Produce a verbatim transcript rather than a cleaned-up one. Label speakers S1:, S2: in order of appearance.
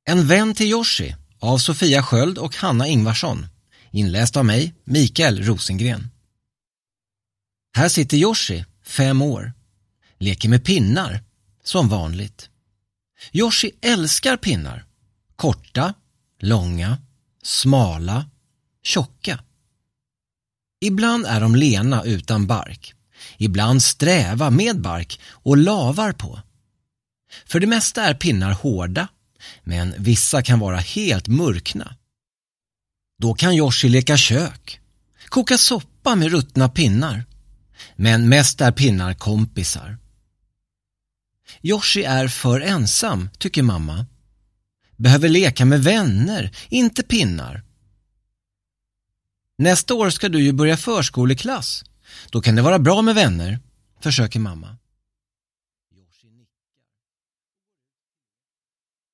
S1: En vän till Yoshi av Sofia Sköld och Hanna Ingvarsson. Inläst av mig, Mikael Rosengren. Här sitter Yoshi, fem år. Leker med pinnar, som vanligt. Yoshi älskar pinnar. Korta, långa, smala, tjocka. Ibland är de lena utan bark. Ibland sträva med bark och lavar på. För det mesta är pinnar hårda, men vissa kan vara helt mörkna. Då kan Yoshi leka kök, koka soppa med ruttna pinnar. Men mest är pinnar kompisar. Yoshi är för ensam, tycker mamma. Behöver leka med vänner, inte pinnar. Nästa år ska du ju börja förskoleklass. Då kan det vara bra med vänner, försöker mamma.